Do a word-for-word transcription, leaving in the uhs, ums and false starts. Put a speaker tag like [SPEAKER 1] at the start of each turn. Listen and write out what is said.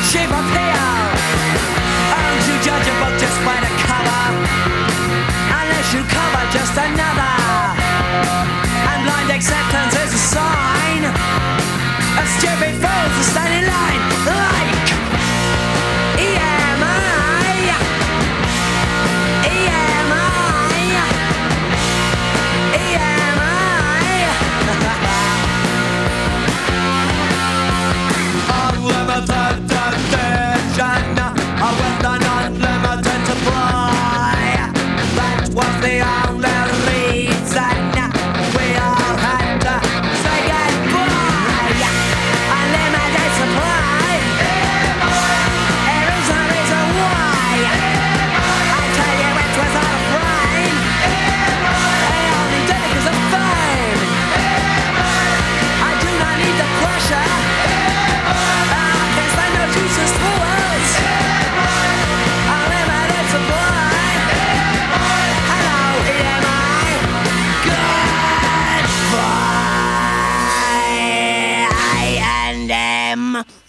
[SPEAKER 1] shape of pale. Aren't you judge a book just by the cover? Unless you cover just another. And blind acceptance is a sign. A stupid fools to stand in line like E M I, E M I, E M I. Unlimited edition with an unlimited supply. That was the only reason we all had to say goodbye. Unlimited supply. There is a reason why. I tell you it was out of frame. They only did it 'cause of fame. I do not need the pressure. I can't stand no Jesus fools. Unlimited supply. Hello, E M I. Goodbye. I and M.